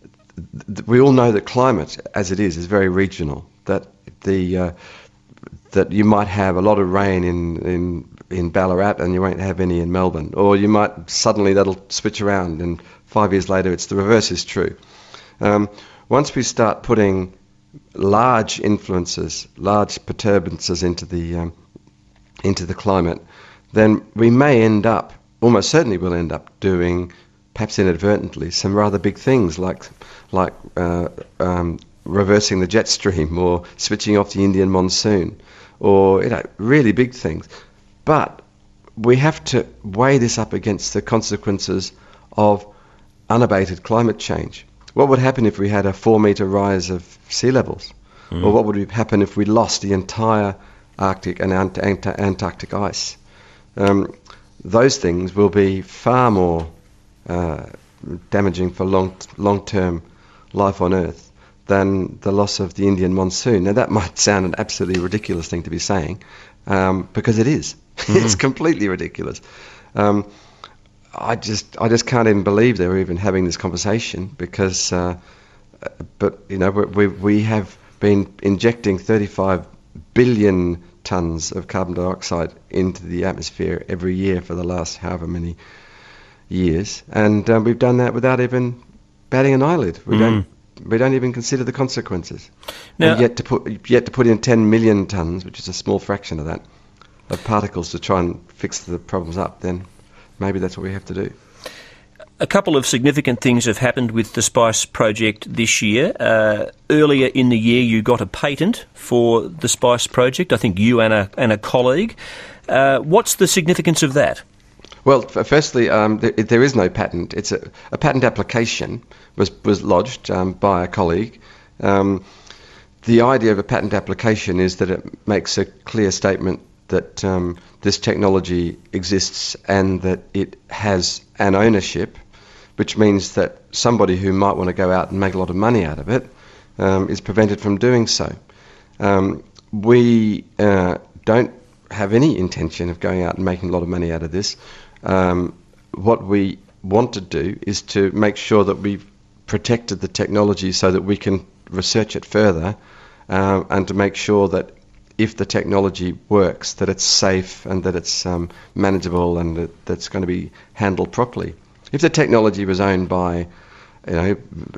the we all know that climate, as it is, is very regional. That the uh, that you might have a lot of rain in, in in Ballarat and you won't have any in Melbourne, or you might suddenly that'll switch around and five years later it's the reverse is true. Um, once we start putting large influences, large perturbances into the um, into the climate, then we may end up, almost certainly will end up doing, perhaps inadvertently, some rather big things like like uh, um, reversing the jet stream or switching off the Indian monsoon, or you know, really big things. But we have to weigh this up against the consequences of unabated climate change. What would happen if we had a four metre rise of sea levels? Mm. Or what would happen if we lost the entire Arctic and Ant- Ant- Antarctic ice? Um, those things will be far more uh, damaging for long, long-term life on Earth than the loss of the Indian monsoon. Now, that might sound an absolutely ridiculous thing to be saying, um, because it is. Mm. It's completely ridiculous. Um, I just, I just can't even believe they were even having this conversation because, uh, but you know, we we have been injecting thirty-five billion tonnes of carbon dioxide into the atmosphere every year for the last however many years, and uh, we've done that without even batting an eyelid. We mm. don't, we don't even consider the consequences. Now, and yet to put, yet to put in ten million tonnes, which is a small fraction of that, of particles to try and fix the problems up, then maybe that's what we have to do. A couple of significant things have happened with the SPICE project this year. Uh, earlier in the year, you got a patent for the SPICE project, I think you and a, and a colleague. Uh, what's the significance of that? Well, f- firstly, um, th- there is no patent. It's a, a patent application was, was lodged um, by a colleague um, the idea of a patent application is that it makes a clear statement that um, this technology exists and that it has an ownership, which means that somebody who might want to go out and make a lot of money out of it um, is prevented from doing so. Um, we uh, don't have any intention of going out and making a lot of money out of this. Um, what we want to do is to make sure that we've protected the technology so that we can research it further, uh, and to make sure that if the technology works, that it's safe and that it's um, manageable and that that's going to be handled properly. If the technology was owned by, you know,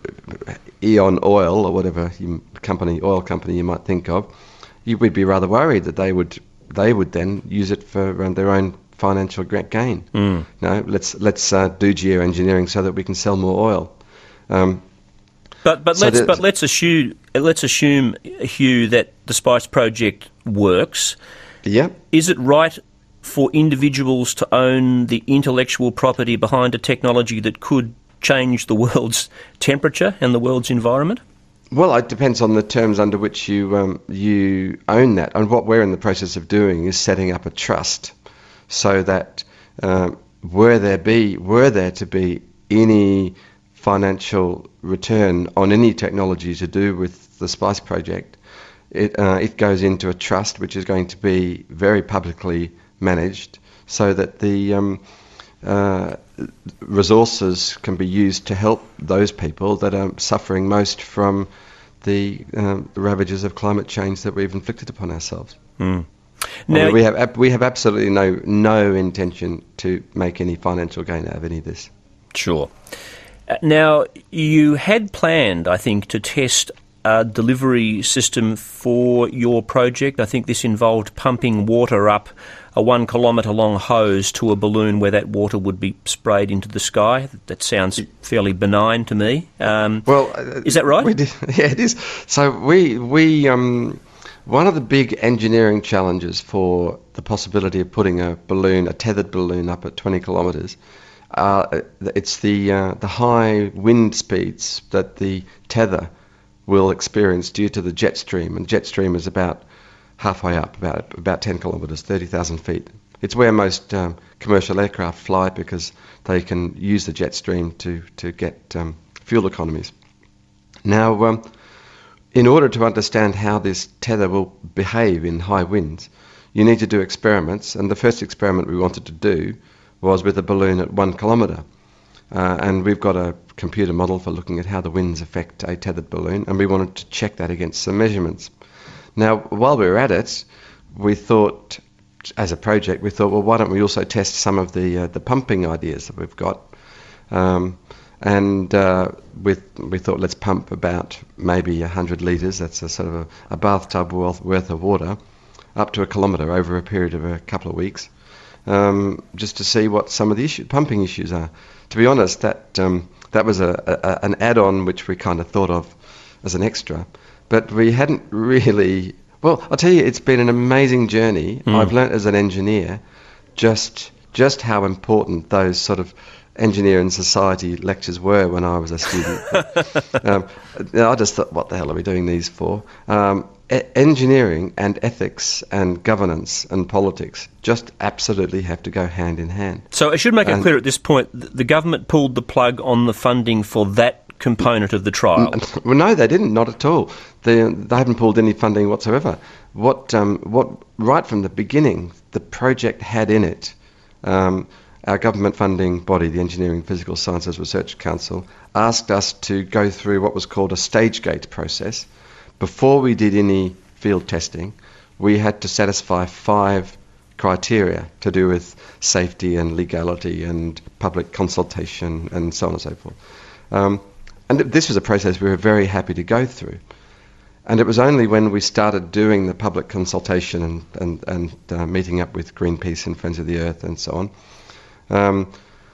Eon Oil or whatever you, company, oil company you might think of, you would be rather worried that they would they would then use it for um, their own financial gain. Mm. No, let's let's uh, do geoengineering so that we can sell more oil. Um, but but so let's the, but let's assume let's assume, Hugh, that the Spice project works. Yeah. Is it right for individuals to own the intellectual property behind a technology that could change the world's temperature and the world's environment? Well, it depends on the terms under which you um, you own that. And what we're in the process of doing is setting up a trust so that uh, were there be were there to be any financial return on any technology to do with the Spice project, it uh, it goes into a trust which is going to be very publicly managed, so that the um, uh, resources can be used to help those people that are suffering most from the um, ravages of climate change that we've inflicted upon ourselves. Mm. Now, I mean, we have we have absolutely no no intention to make any financial gain out of any of this. Sure. Uh, now, you had planned, I think, to test a delivery system for your project. I think this involved pumping water up a one kilometre long hose to a balloon where that water would be sprayed into the sky. That sounds fairly benign to me. Um, well, uh, is that right? We did, yeah, it is. So we we um, one of the big engineering challenges for the possibility of putting a balloon, a tethered balloon, up at twenty kilometres. Uh, it's the uh, the high wind speeds that the tether will experience due to the jet stream, and jet stream is about halfway up, about about ten kilometres, thirty thousand feet. It's where most um, commercial aircraft fly because they can use the jet stream to to get um, fuel economies. Now, um, in order to understand how this tether will behave in high winds, you need to do experiments, and the first experiment we wanted to do was with a balloon at one kilometre. Uh, and we've got a computer model for looking at how the winds affect a tethered balloon, and we wanted to check that against some measurements. Now, while we were at it, we thought, as a project, we thought, well, why don't we also test some of the uh, the pumping ideas that we've got? Um, and uh, with, we thought, let's pump about maybe one hundred litres, that's a sort of a, a bathtub worth of water, up to a kilometre over a period of a couple of weeks. Um, just to see what some of the issue, pumping issues are. To be honest, that um, that was a, a, an add-on which we kind of thought of as an extra, but we hadn't really. Well, I'll tell you, it's been an amazing journey. Mm. I've learnt as an engineer just just how important those sort of engineer and society lectures were when I was a student. um, I just thought, what the hell are we doing these for? Um, e- engineering and ethics and governance and politics just absolutely have to go hand in hand. So I should make and it clear at this point, the government pulled the plug on the funding for that component of the trial. Well, no, they didn't, not at all. They, they haven't pulled any funding whatsoever. What, um, what, right from the beginning, the project had in it, um, our government funding body, the Engineering Physical Sciences Research Council, asked us to go through what was called a stage gate process. Before we did any field testing, we had to satisfy five criteria to do with safety and legality and public consultation and so on and so forth. Um, and this was a process we were very happy to go through. And it was only when we started doing the public consultation and, and, and uh, meeting up with Greenpeace and Friends of the Earth and so on, Um,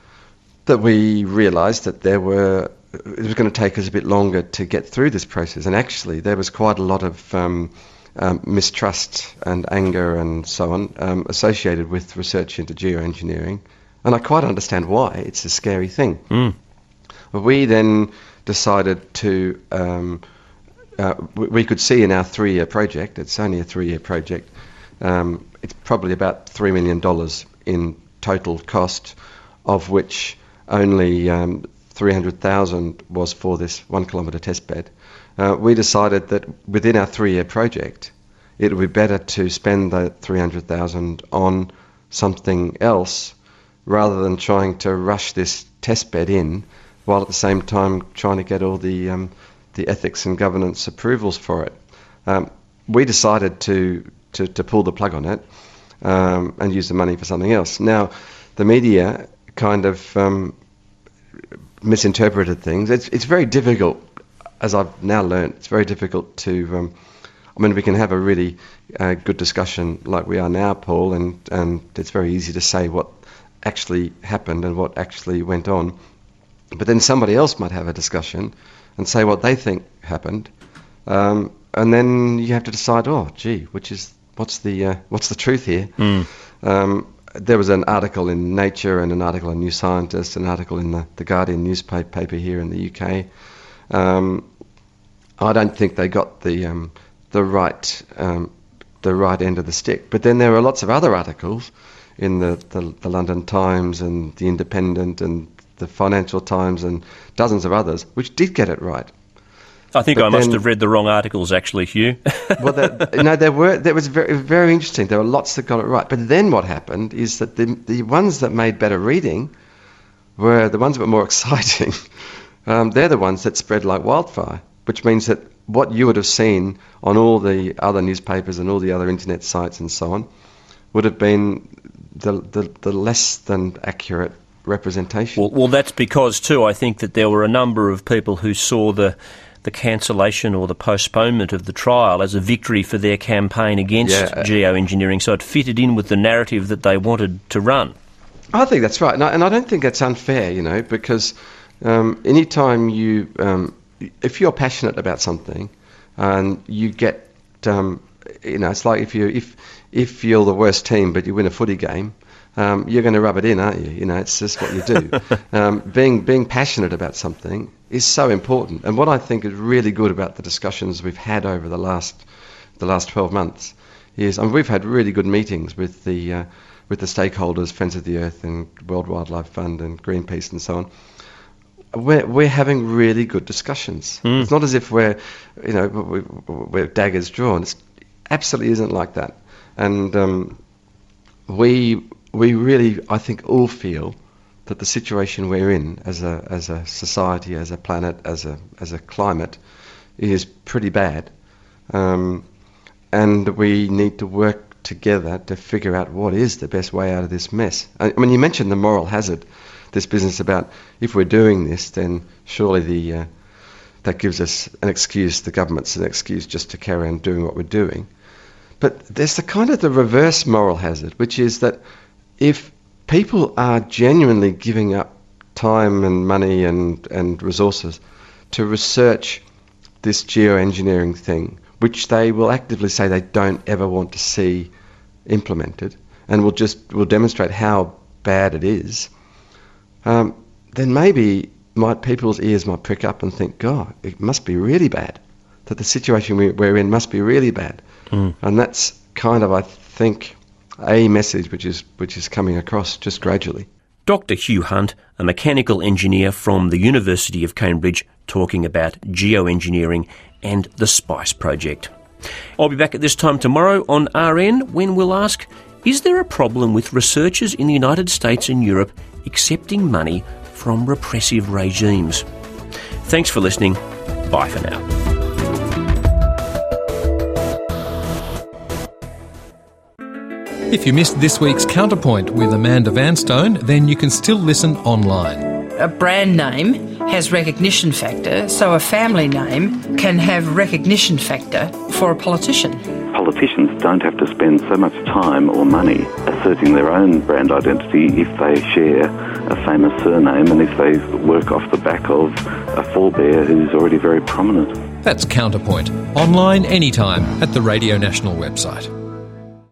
that we realised that there were, it was going to take us a bit longer to get through this process. And actually, there was quite a lot of um, um, mistrust and anger and so on um, associated with research into geoengineering. And I quite understand why. It's a scary thing. Mm. We then decided to um, uh, we, we could see in our three-year project, it's only a three-year project, um, it's probably about three million dollars in total cost, of which only um, three hundred thousand dollars was for this one kilometre test bed. Uh, we decided that within our three-year project, it would be better to spend the three hundred thousand dollars on something else rather than trying to rush this test bed in, while at the same time trying to get all the um, the ethics and governance approvals for it. Um, we decided to, to, to pull the plug on it um, and use the money for something else. Now, the media kind of um, misinterpreted things. It's it's very difficult, as I've now learned, it's very difficult to... Um, I mean, we can have a really uh, good discussion like we are now, Paul, and, and it's very easy to say what actually happened and what actually went on. But then somebody else might have a discussion and say what they think happened, um, and then you have to decide, oh, gee, which is what's the uh, what's the truth here? Mm. Um, there was an article in Nature and an article in New Scientist, an article in the, the Guardian newspaper here in the U K. Um, I don't think they got the um, the right um, the right end of the stick. But then there were lots of other articles in the, the, the London Times and the Independent and the Financial Times and dozens of others, which did get it right. I think but I must then, have read the wrong articles, actually, Hugh. well, there, no, there were. There was very, very interesting. There were lots that got it right. But then what happened is that the the ones that made better reading were the ones that were more exciting. um, they're the ones that spread like wildfire, which means that what you would have seen on all the other newspapers and all the other internet sites and so on would have been the the, the less than accurate representation. Well, well, that's because too, I think that there were a number of people who saw the the cancellation or the postponement of the trial as a victory for their campaign against yeah. geoengineering, so it fitted in with the narrative that they wanted to run. I think that's right, and I, and I don't think that's unfair, you know, because um, any time you, um, if you're passionate about something, and you get, um, you know, it's like if you if if you're the worst team but you win a footy game. Um, you're going to rub it in, aren't you? You know, it's just what you do. um, being being passionate about something is so important. And what I think is really good about the discussions we've had over the last the last twelve months is, I mean, we've had really good meetings with the uh, with the stakeholders, Friends of the Earth and World Wildlife Fund and Greenpeace and so on. We're we're having really good discussions. Mm. It's not as if we're, you know, we're, we're daggers drawn. It absolutely isn't like that. And um, we. We really, I think, all feel that the situation we're in as a as a society, as a planet, as a as a climate, is pretty bad, um, and we need to work together to figure out what is the best way out of this mess. I, I mean, you mentioned the moral hazard, this business about if we're doing this, then surely the uh, that gives us an excuse. The government's an excuse just to carry on doing what we're doing. But there's the kind of the reverse moral hazard, which is that if people are genuinely giving up time and money and, and resources to research this geoengineering thing, which they will actively say they don't ever want to see implemented, and will just will demonstrate how bad it is, um, then maybe might people's ears might prick up and think, God, it must be really bad, that the situation we, we're in must be really bad. Mm. And that's kind of, I think, a message which is which is coming across just gradually. Doctor Hugh Hunt, a mechanical engineer from the University of Cambridge, talking about geoengineering and the SPICE project. I'll be back at this time tomorrow on R N when we'll ask, is there a problem with researchers in the United States and Europe accepting money from repressive regimes? Thanks for listening. Bye for now. If you missed this week's Counterpoint with Amanda Vanstone, then you can still listen online. A brand name has recognition factor, so a family name can have recognition factor for a politician. Politicians don't have to spend so much time or money asserting their own brand identity if they share a famous surname and if they work off the back of a forebear who's already very prominent. That's Counterpoint, online anytime at the Radio National website.